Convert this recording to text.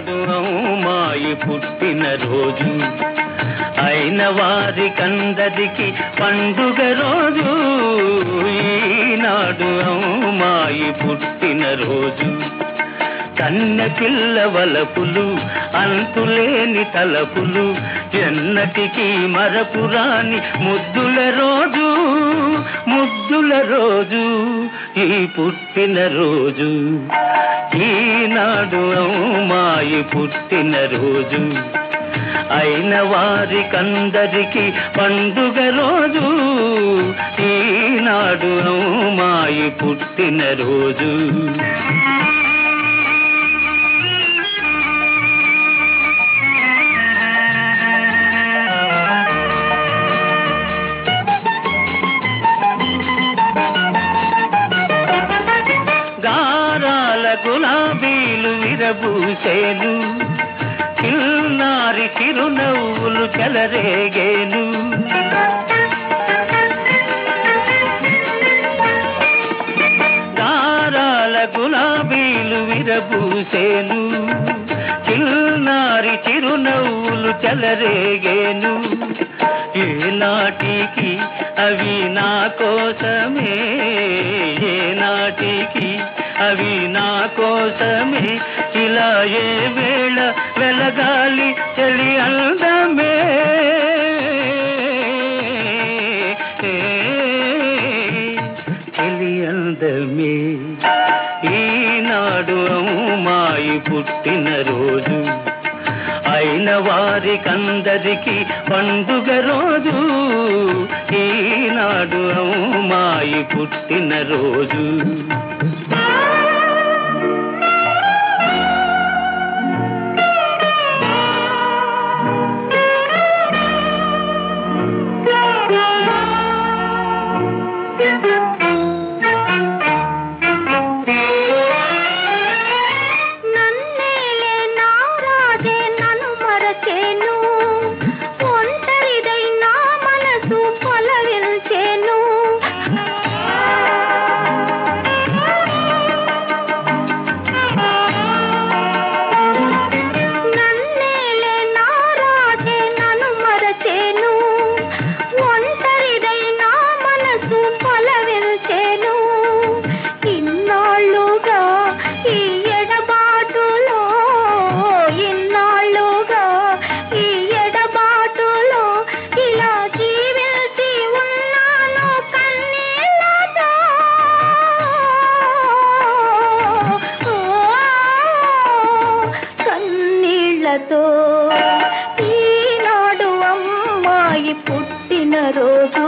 ఈనాడు అమ్మాయి పుట్టిన రోజు, అయిన వారికందరికి పండుగ రోజు. ఈనాడు అమ్మాయి పుట్టిన రోజు, కన్న పిల్ల వలపులు అంతులేని తలపులు, ఎన్నటికీ మరపురాని ముద్దుల రోజు, ముద్దుల రోజు ఈ పుట్టిన రోజు. ఈనాడు అమ్మాయి పుట్టిన రోజు, అయిన వారికందరికి పండుగ రోజు. ఈనాడు అమ్మాయి పుట్టిన రోజు. గారాల గులాబీలు విరబూసేను, చిన్నారి చిరునవ్వులు చెలరేగేను. గారాల గులాబీలు విరబూసేను, చిన్నారి చిరునవ్వులు చెలరేగేను. ఏనాటికి అవి నా కోసమే, ఏనాటికి అవి నా కోసమే, ఇలా ఏ వేళ వెలగాలి చలి అందమే. చలి అందమే ఈనాడు అమ్మాయి పుట్టిన రోజు, అయిన వారికందరికి పండుగ రోజు. ఈనాడు అమ్మాయి పుట్టిన రోజు. ఈనాడు అమ్మాయి పుట్టిన రోజు.